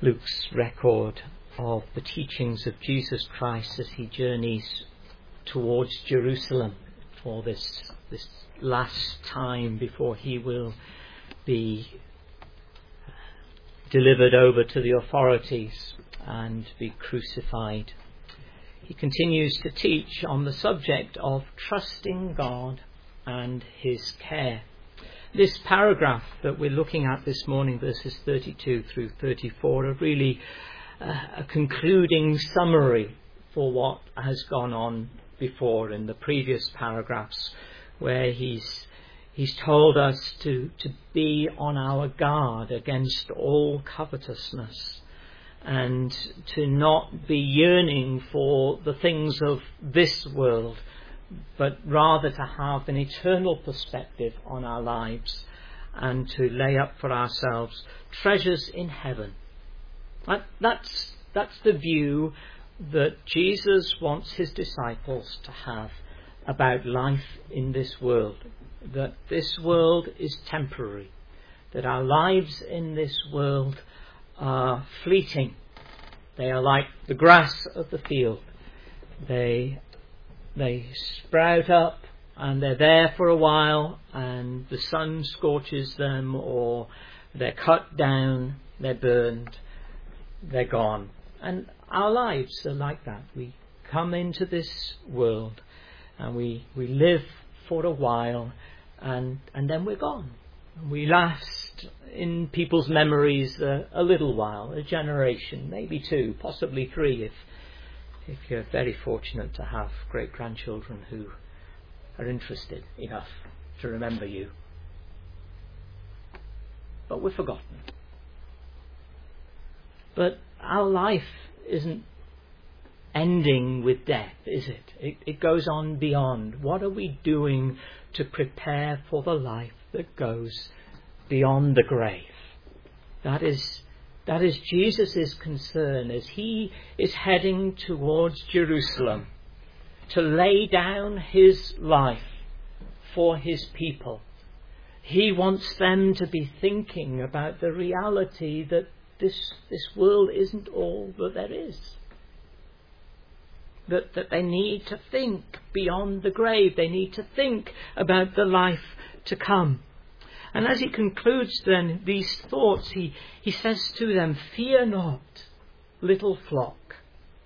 Luke's record of the teachings of Jesus Christ as he journeys towards Jerusalem for this last time before he will be delivered over to the authorities and be crucified. He continues to teach on the subject of trusting God and his care. This paragraph that we're looking at this morning, verses 32 through 34, are really a concluding summary for what has gone on before in the previous paragraphs, where he's told us to be on our guard against all covetousness and to not be yearning for the things of this world, but rather to have an eternal perspective on our lives and to lay up for ourselves treasures in heaven. That's the view that Jesus wants his disciples to have about life in this world, that this world is temporary, that our lives in this world are fleeting. They are like the grass of the field. They sprout up and they're there for a while and the sun scorches them, or they're cut down, they're burned, they're gone. And our lives are like that. We come into this world and we live for a while and then we're gone. We last in people's memories a little while, a generation, maybe 2, possibly 3 if you're very fortunate to have great-grandchildren who are interested enough to remember you. But we're forgotten. But our life isn't ending with death, is it? It goes on beyond. What are we doing to prepare for the life that goes beyond the grave? That is Jesus' concern as he is heading towards Jerusalem to lay down his life for his people. He wants them to be thinking about the reality that this world isn't all that there is. That they need to think beyond the grave. They need to think about the life to come. And as he concludes then these thoughts, he says to them, "Fear not, little flock,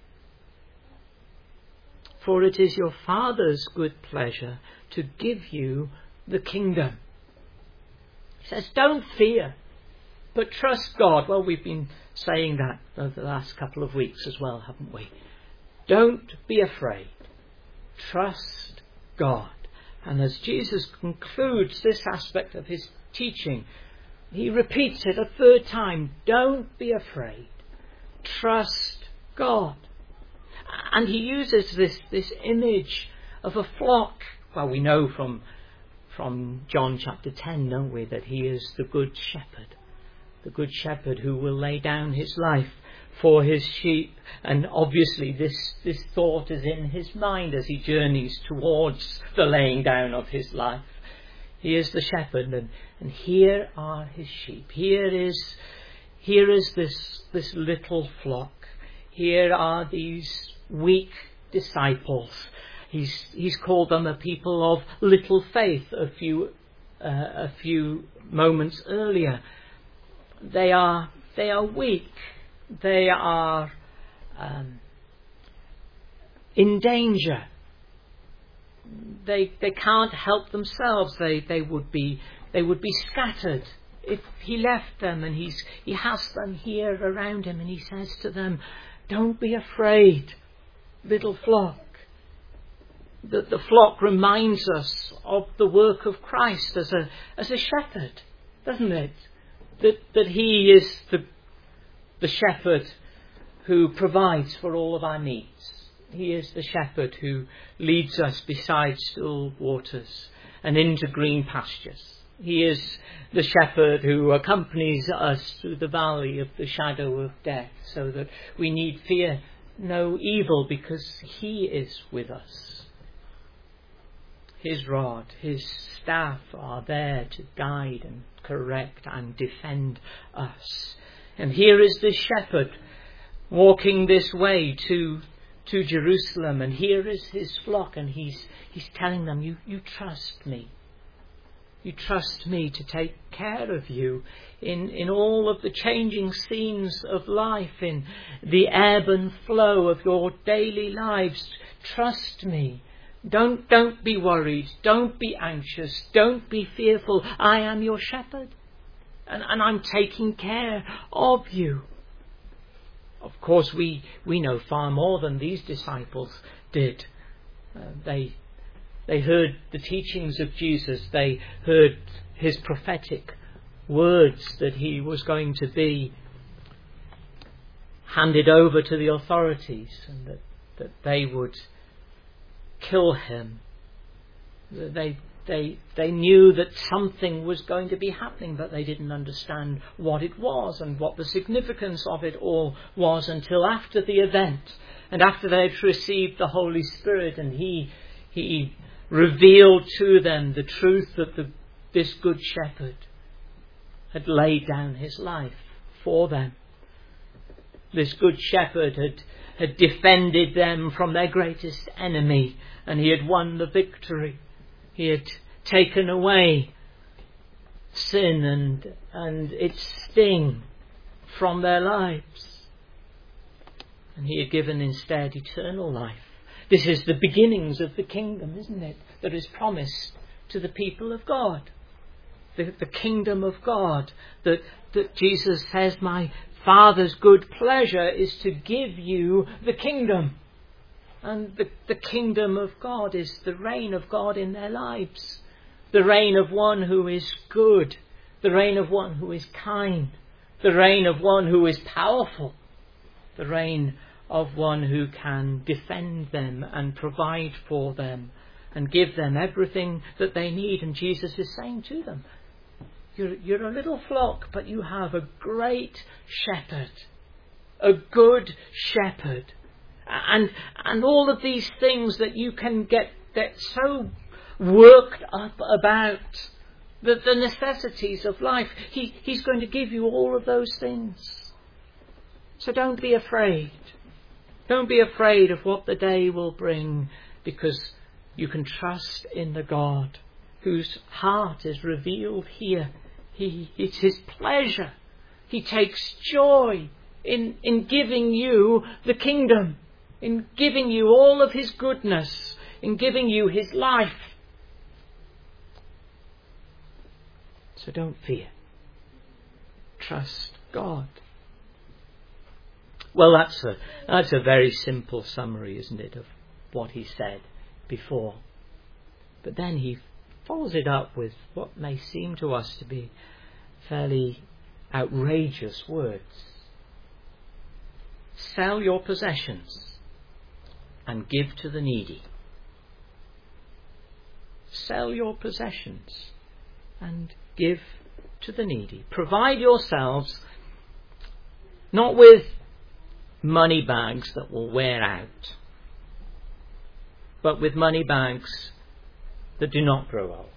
for it is your Father's good pleasure to give you the kingdom." He says, don't fear, but trust God. Well, we've been saying that over the last couple of weeks as well, haven't we? Don't be afraid. Trust God. And as Jesus concludes this aspect of his teaching, he repeats it a third time. Don't be afraid. Trust God. And he uses this image of a flock. Well, we know from John chapter 10, don't we, that he is the good shepherd. The good shepherd who will lay down his life for his sheep. And obviously this thought is in his mind as he journeys towards the laying down of his life. He is the shepherd, and here are his sheep. Here is this little flock. Here are these weak disciples. He's called them a people of little faith a few moments earlier. They are weak. They are in danger. They can't help themselves. They would be scattered if he left them, and he has them here around him, and he says to them, "Don't be afraid, little flock." The flock reminds us of the work of Christ as a shepherd, doesn't it? That he is the shepherd who provides for all of our needs. He is the shepherd who leads us beside still waters and into green pastures. He is the shepherd who accompanies us through the valley of the shadow of death, so that we need fear no evil because he is with us. His rod, his staff are there to guide and correct and defend us And here is this shepherd walking this way to Jerusalem, and here is his flock, and he's telling them, you trust me. You trust me to take care of you in all of the changing scenes of life, in the ebb and flow of your daily lives. Trust me. Don't be worried. Don't be anxious. Don't be fearful. I am your shepherd, and I'm taking care of you. Of course, we know far more than these disciples did. They heard the teachings of Jesus. They heard his prophetic words that he was going to be handed over to the authorities, and that they would kill him. They knew that something was going to be happening, but they didn't understand what it was and what the significance of it all was until after the event, and after they had received the Holy Spirit, and he revealed to them the truth that this good shepherd had laid down his life for them. This good shepherd had defended them from their greatest enemy, and he had won the victory. He had taken away sin and its sting from their lives. And he had given instead eternal life. This is the beginnings of the kingdom, isn't it? That is promised to the people of God. The kingdom of God. That Jesus says, my Father's good pleasure is to give you the kingdom. And the kingdom of God is the reign of God in their lives. The reign of one who is good. The reign of one who is kind. The reign of one who is powerful. The reign of one who can defend them and provide for them and give them everything that they need. And Jesus is saying to them, you're a little flock, but you have a great shepherd. A good shepherd. And all of these things that you can get so worked up about, the necessities of life, he's going to give you all of those things. So don't be afraid. Don't be afraid of what the day will bring, because you can trust in the God whose heart is revealed here. It's his pleasure. He takes joy in giving you the kingdom, in giving you all of his goodness, in giving you his life. So don't fear. Trust God. Well, that's a very simple summary, isn't it, of what he said before. But then he follows it up with what may seem to us to be fairly outrageous words. Sell your possessions and give to the needy. Sell your possessions and give to the needy. Provide yourselves not with money bags that will wear out, but with money bags that do not grow old.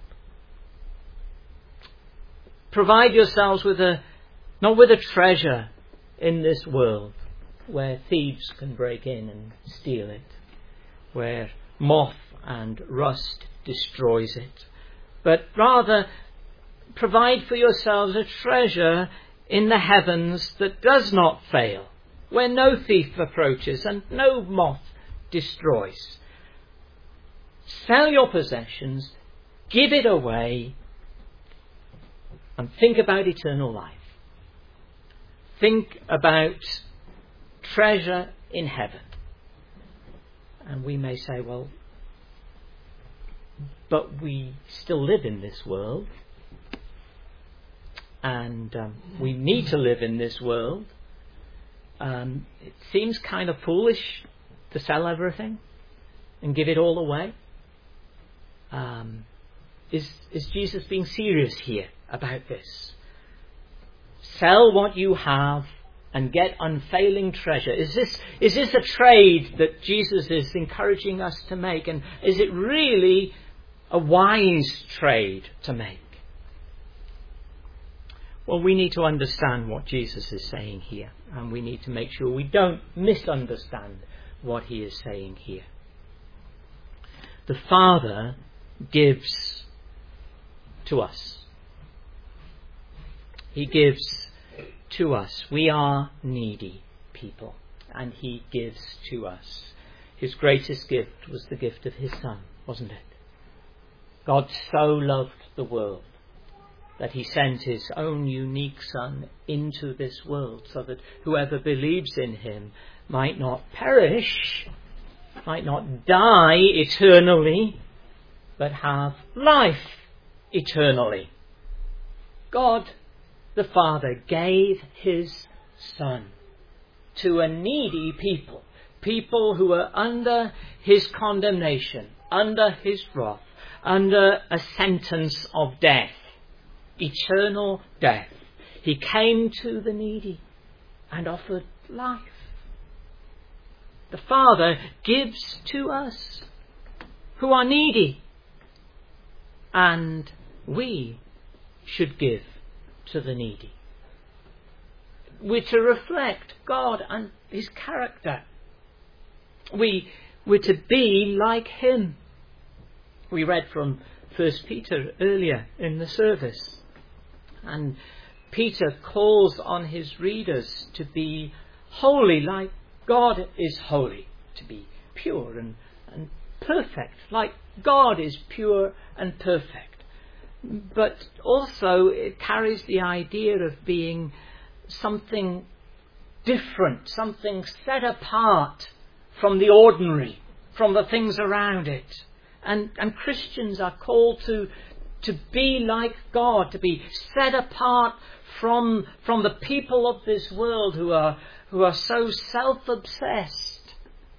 Provide yourselves not with a treasure in this world where thieves can break in and steal it, where moth and rust destroys it, but rather provide for yourselves a treasure in the heavens that does not fail, where no thief approaches and no moth destroys. Sell your possessions, give it away, and think about eternal life. Think about treasure in heaven. And we may say, well, but we still live in this world, and we need to live in this world. It seems kind of foolish to sell everything and give it all away. Is Jesus being serious here about this? Sell what you have and get unfailing treasure. Is this a trade that Jesus is encouraging us to make? And is it really a wise trade to make? Well, we need to understand what Jesus is saying here, and we need to make sure we don't misunderstand what he is saying here. The Father gives to us. He gives to us. We are needy people, and he gives to us. His greatest gift was the gift of his Son, wasn't it? God so loved the world that he sent his own unique Son into this world so that whoever believes in him might not perish, might not die eternally, but have life eternally. God the Father gave his Son to a needy people, people who were under his condemnation, under his wrath, under a sentence of death, eternal death. He came to the needy and offered life. The Father gives to us who are needy, and we should give to the needy. We're to reflect God and his character. We're to be like him. We read from 1 Peter earlier in the service, and Peter calls on his readers to be holy like God is holy, to be pure and perfect like God is pure and perfect. But also it carries the idea of being something different, something set apart from the ordinary, from the things around it. And Christians are called to be like God, to be set apart from the people of this world who are so self-obsessed,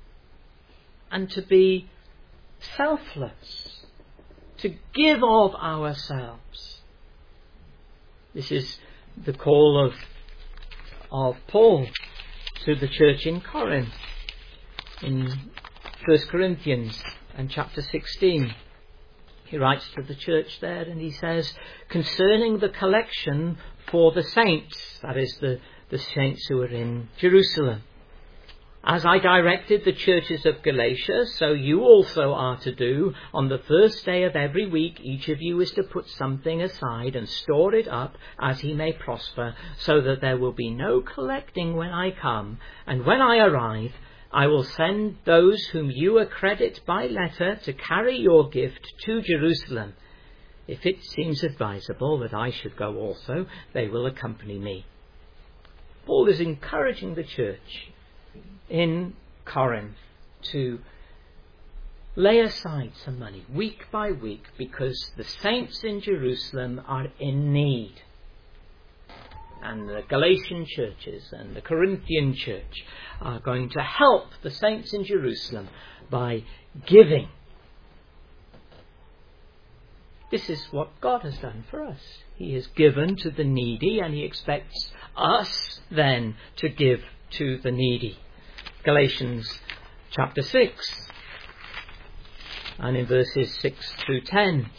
and to be selfless, to give of ourselves. This is the call of Paul to the church in Corinth in 1 Corinthians and chapter 16. He writes to the church there and he says, concerning the collection for the saints, that is the saints who are in Jerusalem, as I directed the churches of Galatia, so you also are to do. On the first day of every week, each of you is to put something aside and store it up as he may prosper, so that there will be no collecting when I come. And when I arrive, I will send those whom you accredit by letter to carry your gift to Jerusalem. If it seems advisable that I should go also, they will accompany me. Paul is encouraging the church in Corinth to lay aside some money week by week, because the saints in Jerusalem are in need. And the Galatian churches and the Corinthian church are going to help the saints in Jerusalem by giving. This is what God has done for us. He has given to the needy, and he expects us then to give to the needy. Galatians chapter 6 and in verses 6 through 10.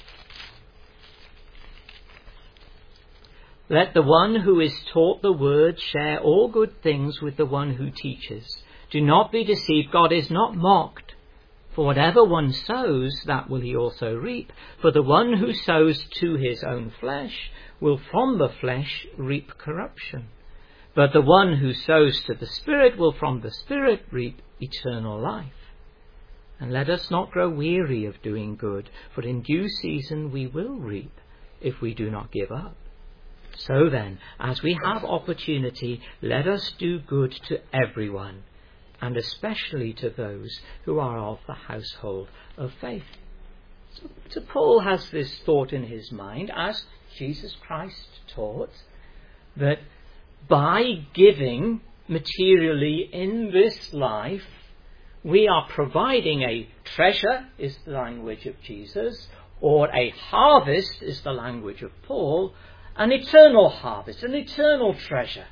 Let the one who is taught the word share all good things with the one who teaches. Do not be deceived, God is not mocked. For whatever one sows, that will he also reap. For the one who sows to his own flesh will from the flesh reap corruption. But the one who sows to the Spirit will from the Spirit reap eternal life. And let us not grow weary of doing good, for in due season we will reap if we do not give up. So then, as we have opportunity, let us do good to everyone, and especially to those who are of the household of faith. So Paul has this thought in his mind, as Jesus Christ taught, that by giving materially in this life, we are providing a treasure, is the language of Jesus, or a harvest, is the language of Paul, an eternal harvest, an eternal treasure.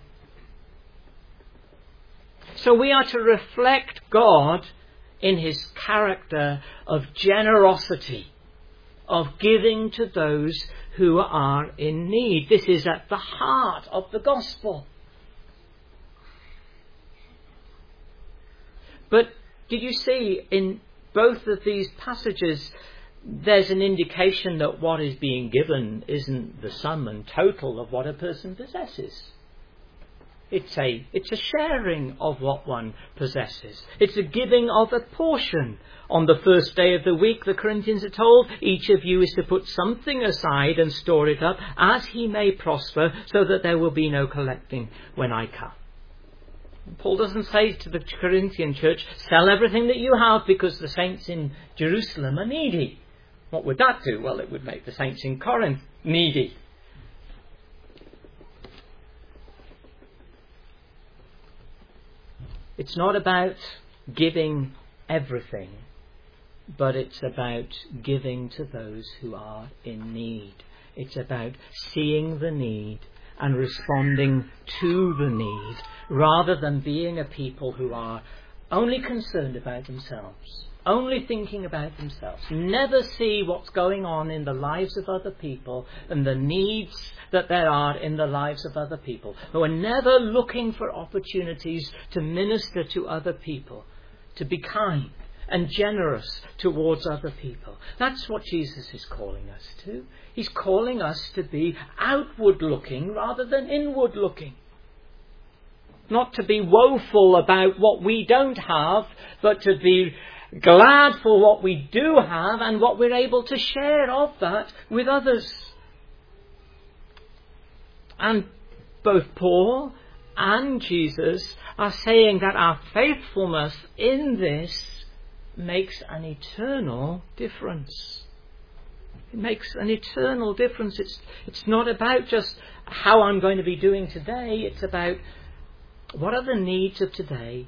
So we are to reflect God in his character of generosity, of giving to those who are in need. This is at the heart of the gospel. But did you see in both of these passages, there's an indication that what is being given isn't the sum and total of what a person possesses. It's a sharing of what one possesses. It's a giving of a portion. On the first day of the week, the Corinthians are told, each of you is to put something aside and store it up as he may prosper, so that there will be no collecting when I come. Paul doesn't say to the Corinthian church, sell everything that you have because the saints in Jerusalem are needy. What would that do? Well, it would make the saints in Corinth needy. It's not about giving everything, but it's about giving to those who are in need. It's about seeing the need and responding to the need, rather than being a people who are only concerned about themselves, only thinking about themselves, never see what's going on in the lives of other people and the needs that there are in the lives of other people, who are never looking for opportunities to minister to other people, to be kind and generous towards other people. That's what Jesus is calling us to. He's calling us to be outward looking rather than inward looking. Not to be woeful about what we don't have, but to be glad for what we do have and what we're able to share of that with others. And both Paul and Jesus are saying that our faithfulness in this makes an eternal difference. It makes an eternal difference. It's not about just how I'm going to be doing today. It's about what are the needs of today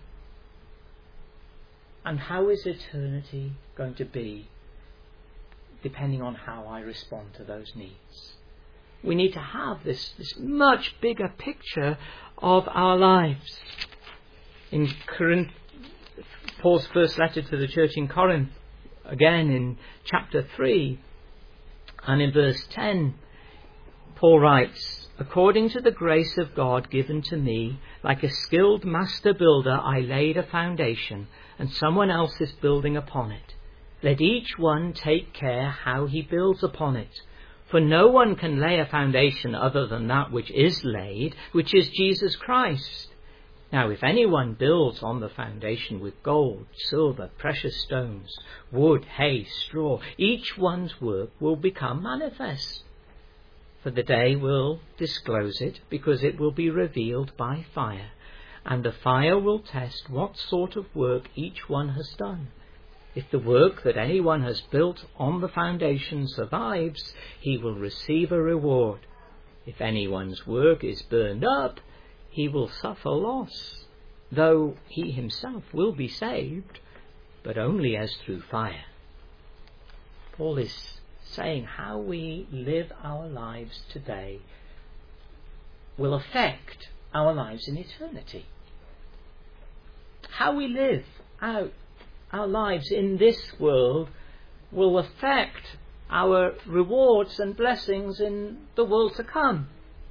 and how is eternity going to be, depending on how I respond to those needs. We need to have this much bigger picture of our lives. In Paul's first letter to the church in Corinth, again in chapter 3 and in verse 10, Paul writes, according to the grace of God given to me, like a skilled master builder, I laid a foundation, and someone else is building upon it. Let each one take care how he builds upon it. For no one can lay a foundation other than that which is laid, which is Jesus Christ. Now, if anyone builds on the foundation with gold, silver, precious stones, wood, hay, straw, each one's work will become manifest. For the day will disclose it, because it will be revealed by fire, and the fire will test what sort of work each one has done. If the work that anyone has built on the foundation survives, he will receive a reward. If anyone's work is burned up, he will suffer loss, though he himself will be saved, but only as through fire. Paul is saying how we live our lives today will affect our lives in eternity. How we live out our lives in this world will affect our rewards and blessings in the world to come.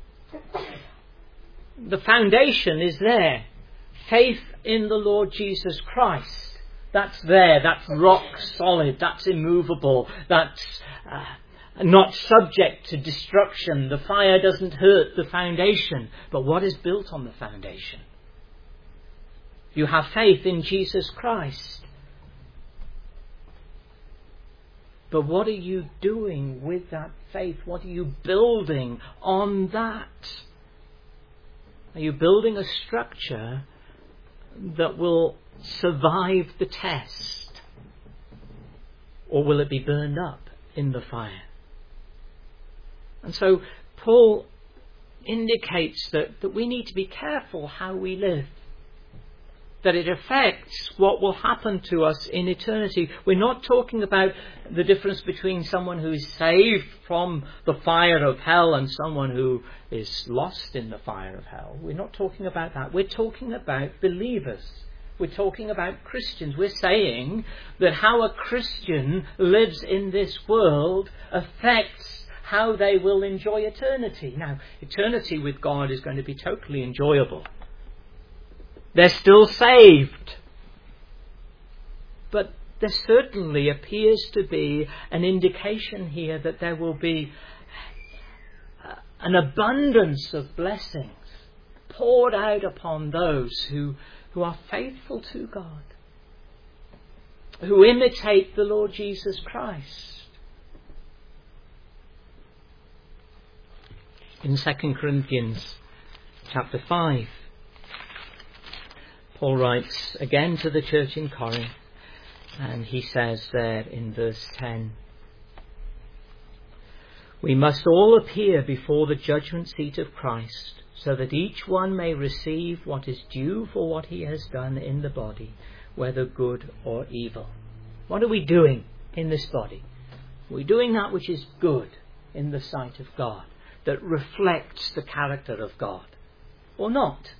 The foundation is there. Faith in the Lord Jesus Christ. That's there. That's rock solid. That's immovable. That's not subject to destruction. The fire doesn't hurt the foundation. But what is built on the foundation? You have faith in Jesus Christ. But what are you doing with that faith? What are you building on that? Are you building a structure that will survive the test? Or will it be burned up in the fire? And so Paul indicates that we need to be careful how we live. That it affects what will happen to us in eternity. We're not talking about the difference between someone who is saved from the fire of hell and someone who is lost in the fire of hell. We're not talking about that. We're talking about believers. We're talking about Christians. We're saying that how a Christian lives in this world affects how they will enjoy eternity. Now, eternity with God is going to be totally enjoyable. They're still saved. But there certainly appears to be an indication here that there will be an abundance of blessings poured out upon those who are faithful to God, who imitate the Lord Jesus Christ. In 2 Corinthians chapter 5, Paul writes again to the church in Corinth, and he says there in verse 10, "We must all appear before the judgment seat of Christ, so that each one may receive what is due for what he has done in the body, whether good or evil." What are we doing in this body? We're doing that which is good in the sight of God, that reflects the character of God, or not?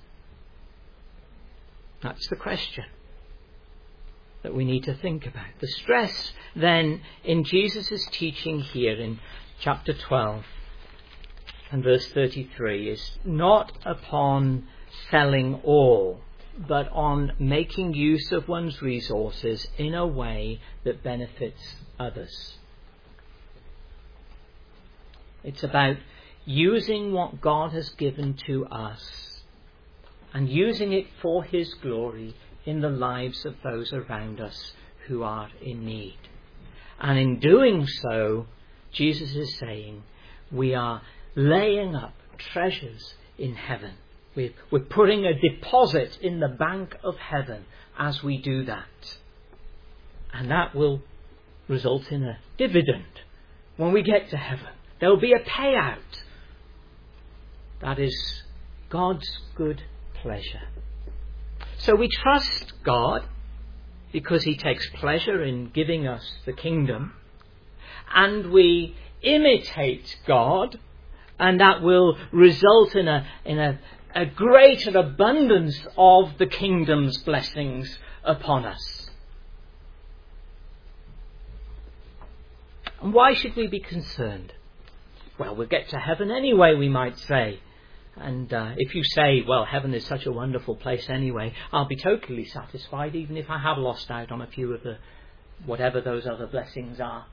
That's the question that we need to think about. The stress then in Jesus' teaching here in chapter 12 and verse 33 is not upon selling all, but on making use of one's resources in a way that benefits others. It's about using what God has given to us and using it for His glory in the lives of those around us who are in need. And in doing so, Jesus is saying we are laying up treasures in heaven. We're putting a deposit in the bank of heaven as we do that. And that will result in a dividend when we get to heaven. There will be a payout. That is God's good pleasure. So we trust God because He takes pleasure in giving us the kingdom. And we imitate God, and that will result in a greater abundance of the kingdom's blessings upon us. And why should we be concerned? Well, we'll get to heaven anyway, we might say. And if you say, well, heaven is such a wonderful place anyway, I'll be totally satisfied even if I have lost out on a few of the whatever those other blessings are.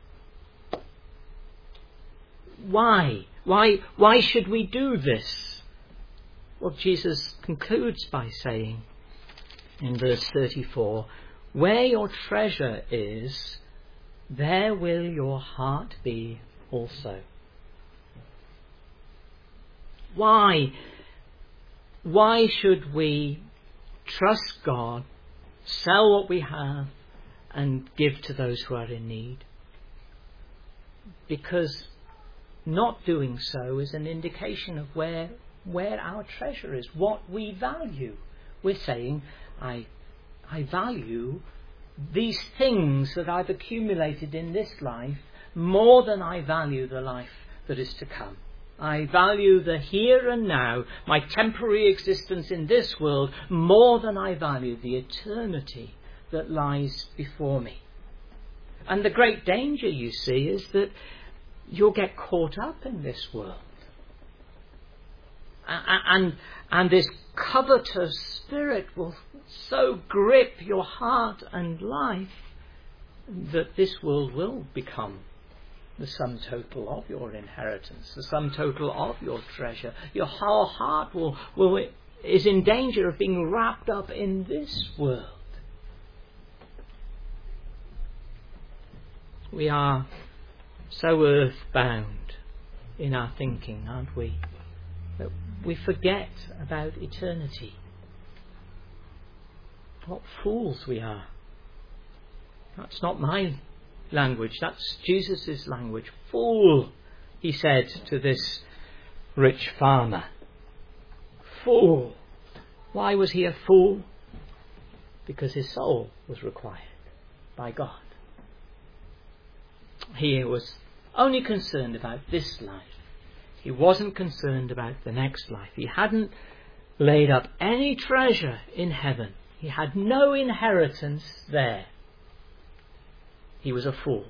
Why? Why should we do this? Well, Jesus concludes by saying in verse 34, "Where your treasure is, there will your heart be also." Why? Why should we trust God, sell what we have, and give to those who are in need? Because not doing so is an indication of where our treasure is, what we value. We're saying, I value these things that I've accumulated in this life more than I value the life that is to come. I value the here and now, my temporary existence in this world, more than I value the eternity that lies before me. And the great danger, you see, is that you'll get caught up in this world. And this covetous spirit will so grip your heart and life that this world will become the sum total of your inheritance, the sum total of your treasure. Your whole heart is in danger of being wrapped up in this world. We are so earthbound in our thinking, aren't we? That we forget about eternity. What fools we are. That's not my language, that's Jesus' language. "Fool," he said to this rich farmer. Fool. Why was he a fool? Because his soul was required by God. He was only concerned about this life. He wasn't concerned about the next life. He hadn't laid up any treasure in heaven. He had no inheritance there. He was a fool.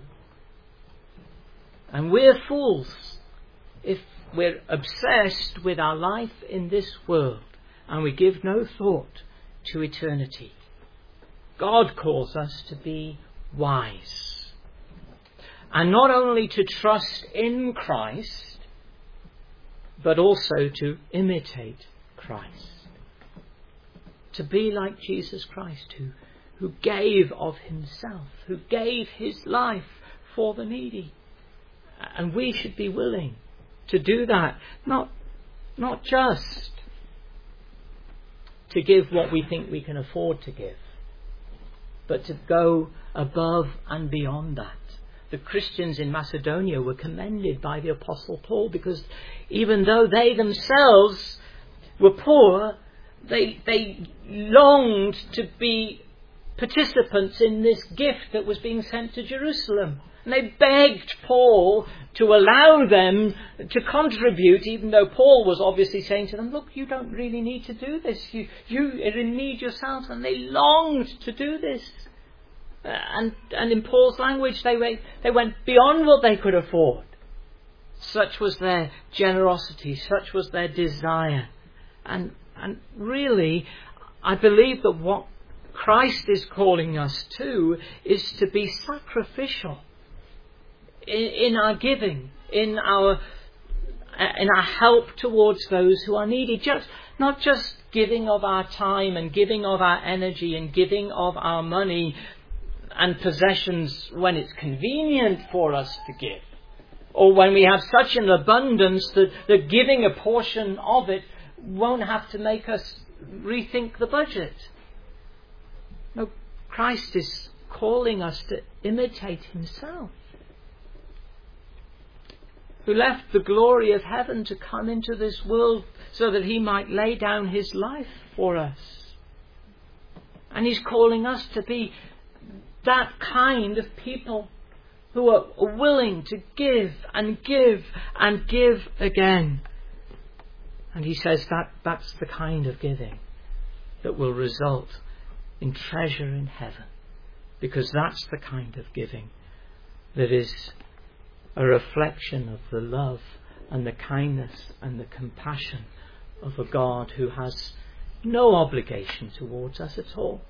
And we're fools if we're obsessed with our life in this world and we give no thought to eternity. God calls us to be wise. And not only to trust in Christ, but also to imitate Christ. To be like Jesus Christ, who gave of himself, who gave his life for the needy. And we should be willing to do that, not just to give what we think we can afford to give, but to go above and beyond that. The Christians in Macedonia were commended by the Apostle Paul because even though they themselves were poor, they longed to be participants in this gift that was being sent to Jerusalem. And they begged Paul to allow them to contribute, even though Paul was obviously saying to them, look, you don't really need to do this. You are in need yourselves. And they longed to do this. And in Paul's language, they went beyond what they could afford. Such was their generosity. Such was their desire. And really, I believe that what Christ is calling us to is to be sacrificial in our giving, in our help towards those who are needy. Not just giving of our time and giving of our energy and giving of our money and possessions when it's convenient for us to give, or when we have such an abundance that giving a portion of it won't have to make us rethink the budget. No, Christ is calling us to imitate himself, who left the glory of heaven to come into this world so that he might lay down his life for us. And he's calling us to be that kind of people who are willing to give and give and give again. And he says that's the kind of giving that will result in treasure in heaven, because that's the kind of giving that is a reflection of the love and the kindness and the compassion of a God who has no obligation towards us at all,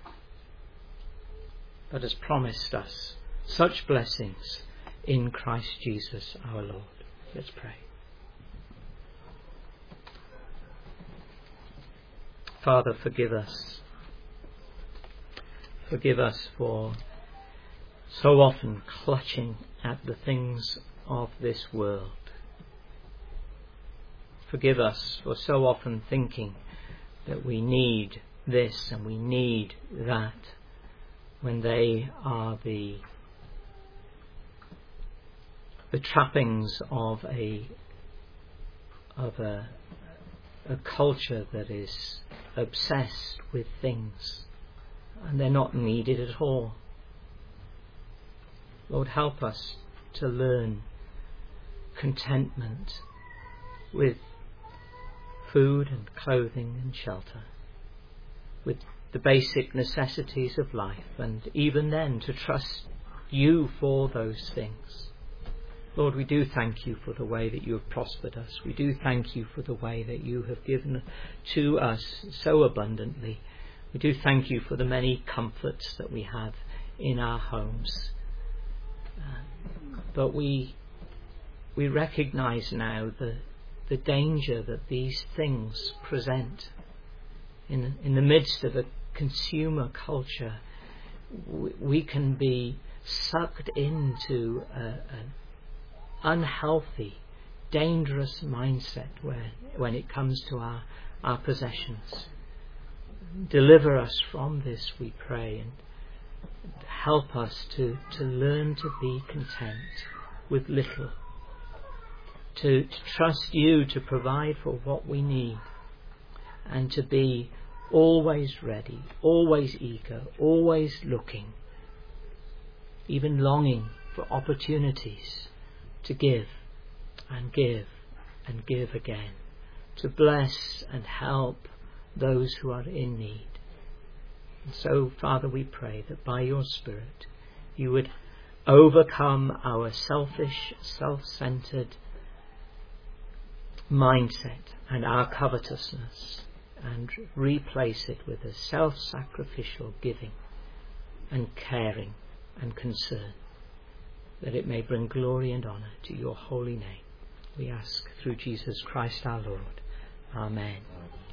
but has promised us such blessings in Christ Jesus our Lord. Let's pray. Father, forgive us. Forgive us for so often clutching at the things of this world. Forgive us for so often thinking that we need this and we need that, when they are the trappings of a culture that is obsessed with things, and they're not needed at all. Lord, help us to learn contentment with food and clothing and shelter, with the basic necessities of life, and even then to trust you for those things. Lord, we do thank you for the way that you have prospered us. We do thank you for the way that you have given to us so abundantly. We do thank you for the many comforts that we have in our homes. But we recognize now the danger that these things present. In the midst of a consumer culture, we can be sucked into an unhealthy, dangerous mindset when it comes to our possessions. Deliver us from this, we pray, and help us to learn to be content with little, to trust you to provide for what we need, and to be always ready, always eager, always looking, even longing for opportunities to give and give and give again, to bless and help those who are in need. And so, Father, we pray that by your Spirit you would overcome our selfish, self-centered mindset and our covetousness, and replace it with a self-sacrificial giving and caring and concern, that it may bring glory and honour to your holy name. We ask through Jesus Christ our Lord. Amen.